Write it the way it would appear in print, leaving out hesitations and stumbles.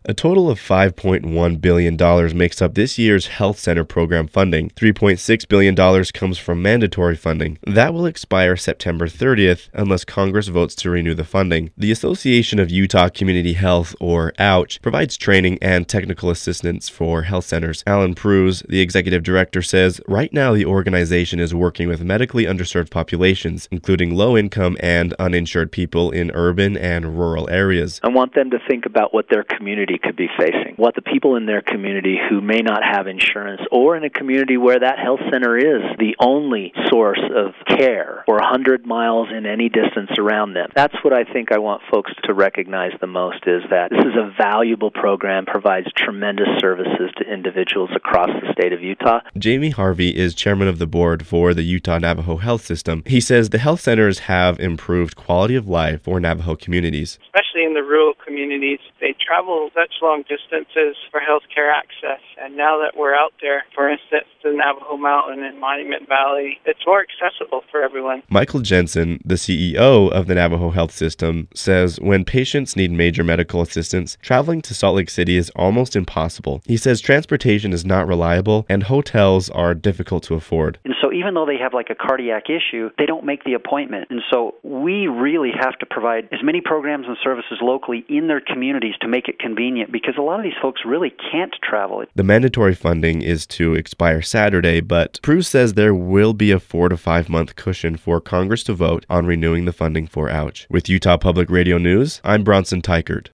A total of $5.1 billion makes up this year's health center program funding. $3.6 billion comes from mandatory funding. That will expire September 30th unless Congress votes to renew the funding. The Association of Utah Community Health, or OUCH, provides training and technical assistance for health centers. Alan Pruse, the executive director, says right now the organization is working with medically underserved populations, including low-income and uninsured people in urban and rural areas. I want them to think about what their community could be facing, what the people in their community who may not have insurance, or in a community where that health center is the only source of care or 100 miles in any distance around them. That's what I think I want folks to recognize the most, is that this is a valuable program, provides tremendous services to individuals across the state of Utah. Jamie Harvey is chairman of the board for the Utah Navajo Health System. He says the health centers have improved quality of life for Navajo communities. Especially in the rural communities, they travel such long distances for healthcare access. And now that we're out there, for instance, the Navajo Mountain and Monument Valley, it's more accessible for everyone. Michael Jensen, the CEO of the Navajo Health System, says when patients need major medical assistance, traveling to Salt Lake City is almost impossible. He says transportation is not reliable and hotels are difficult to afford. And so even though they have like a cardiac issue, they don't make the appointment. And so we really have to provide as many programs and services locally in their communities to make it convenient, because a lot of these folks really can't travel. The mandatory funding is to expire Saturday, but Pruse says there will be a 4 to 5 month cushion for Congress to vote on renewing the funding for OUCH. With Utah Public Radio News, I'm Bronson Tykert.